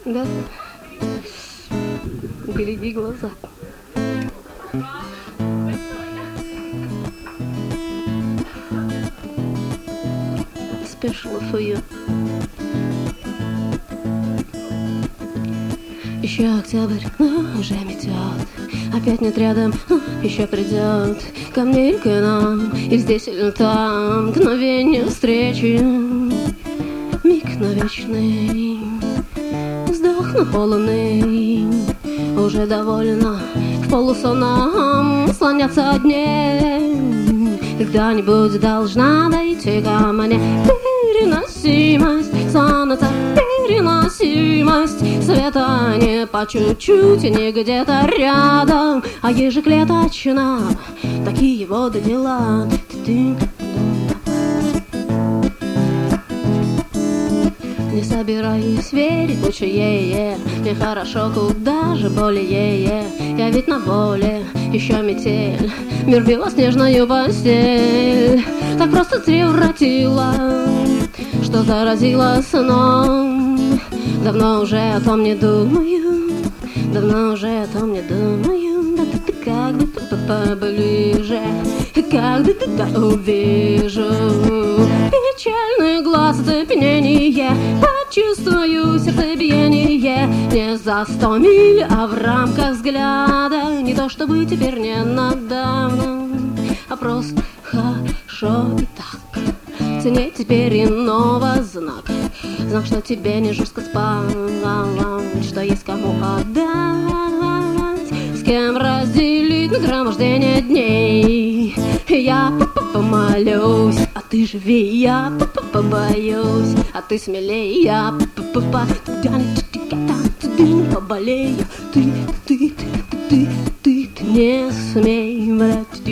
Да. Береги глаза. Special for you. Еще октябрь, но уже метет. Опять нет рядом, еще придет ко мне или к нам, или здесь, или там. Мгновение встречи, миг навечный, вздох наполненный. Уже довольно в полусонном слоняться дней. Когда-нибудь должна дойти ко мне переносимость сонета, переносимость света не по чуть-чуть и не где-то рядом, а ежеклеточно такие вот дела. Не собираюсь верить больше ей, мне хорошо куда же более. Я ведь на воле, еще метель, мир белоснежную постель так просто превратила, что заразила сном. Давно уже о том не думаю, давно уже о том не думаю. Да ты как бы поближе, как бы тогда увижу печальный глаз оцепенение, почувствую сердцебиение не за 100 миль, а в рамках взгляда. Не то чтобы теперь не надавно, а просто хорошо и так. Цене теперь иного знака, знак, что тебе не жестко спать, что есть кому отдать, с кем разделить нагромождение дней. Я помолюсь, а ты живи, я побоюсь, а ты смелей, я поболею, ты не смей врать.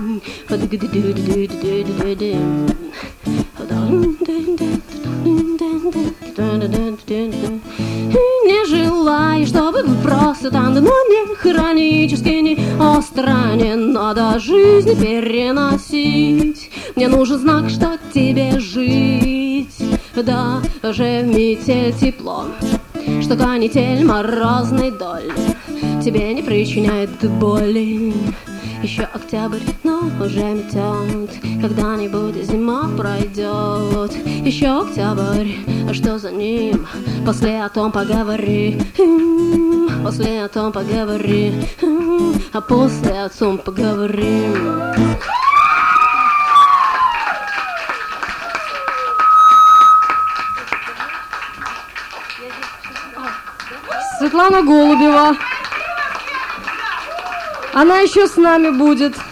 Не желаю, чтобы был просто там, но не хронически, не остро, не надо жизнь переносить. Мне нужен знак, что тебе жить, даже в метель тепло, что канитель морозной доли тебе не причиняет боли. Еще октябрь, но уже метет, когда-нибудь зима пройдет. Еще октябрь, а что за ним? После о том поговори, после о том поговори, а после о том поговорим. Светлана Голубева. Она еще с нами будет.